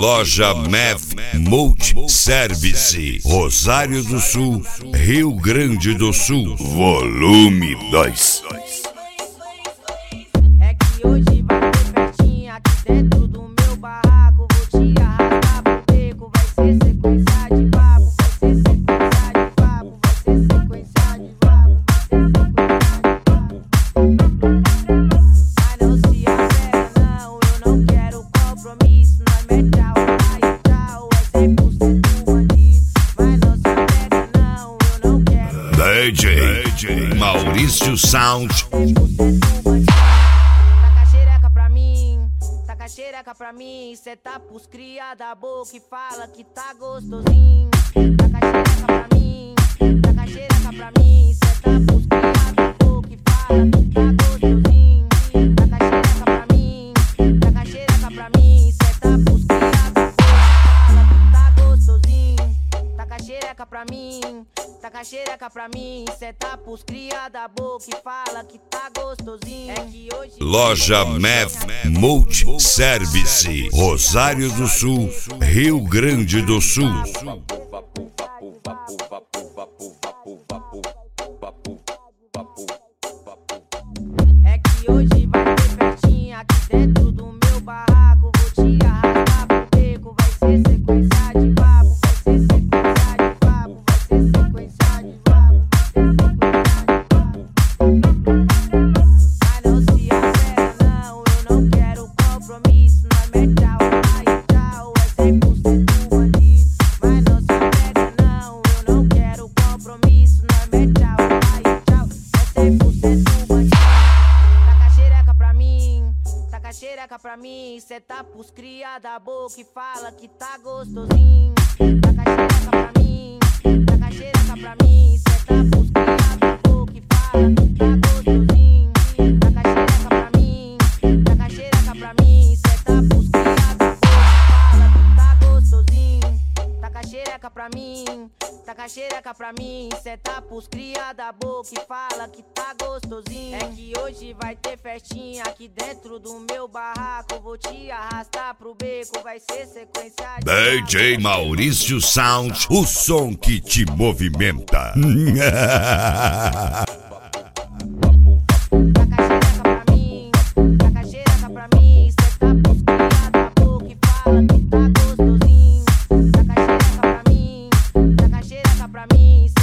Loja Meth Multiservice, Rosário do Sul, Rio Grande do Sul. Volume 2. É que hoje vai ter festinha aqui dentro do meu barraco. Vou te arrastar pro beco, vai ser sequência de papo. Vai ser sequência de papo, vai ser sequência de papo. Mas não se apega não, eu não quero compromisso. Nós mete a hora e tal, é 100% bandido. Mas não se apega não, eu não quero. DJ Maurício Sound. Taca xereca pra mim, cê tá pros cria da boca e fala que tá gostosinho. Taca xereca pra mim, cê tá pros cria da boca e fala que tá gostosinho. Taca xereca pra mim, cê tá pros cria da boca e fala que tá gostosinho. Taca xereca pra mim, cê tá pros cria da boca e fala que tá gostosinho. É que hoje Loja Meth Multiservice, Rosário do Sul, Rio Grande do Sul. É que hoje vai ter festinha aqui dentro do meu barraco. Vou te arrastar pro beco, vai ser sequência de papo. Vai ser sequência de papo, vai ser sequência de papo. Mas não se apega não, eu não quero compromisso. Nós mete a hora e tal, é 100% bandido. Mas não se apega não, eu não quero compromisso. Nós mete a hora e tal, é 100% bandido. Taca xereca pra mim, cê tá pros cria da boca e fala que tá gostosinho. Taca xereca pra mim, cê tá pros cria da boca e fala que tá gostosinho. Taca xereca pra mim, cê tá pros cria da boca e fala que tá gostosinho. Taca xereca pra mim, cê tá pros cria da boca e fala que tá gostosinho. É que hoje vai ter festinha aqui dentro do meu barraco. Vou te arrastar pro beco, vai ser sequência de DJ Maurício Sound, o som que te movimenta. Taca xereca pra mim, cê tá pros cria da boca e fala que tá gostosinho. Taca xereca pra mim, cê